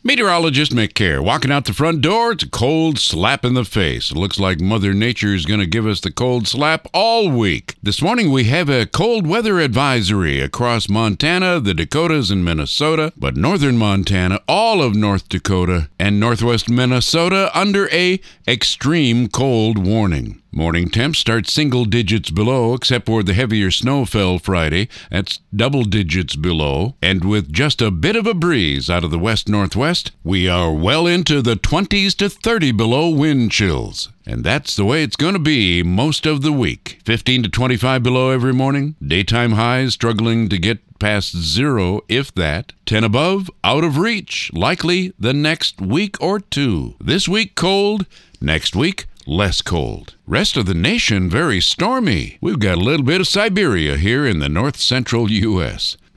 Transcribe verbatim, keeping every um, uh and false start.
Meteorologist Mick Kerr walking out the front door. It's a cold slap in the face. It looks like Mother Nature is going to give us the cold slap all week. This morning we have a cold weather advisory across Montana, the Dakotas, and Minnesota. But northern Montana, all of North Dakota, and northwest Minnesota under a extreme cold warning. Morning temps start single digits below, except where the heavier snow fell Friday. That's double digits below. And with just a bit of a breeze out of the west-northwest, we are well into the twenties to thirty below wind chills. And that's the way it's going to be most of the week. fifteen to twenty-five below every morning. Daytime highs struggling to get past zero, if that. ten above, out of reach, likely the next week or two. This week cold, next week less cold. Rest of the nation very stormy. We've got a little bit of Siberia here in the north central U S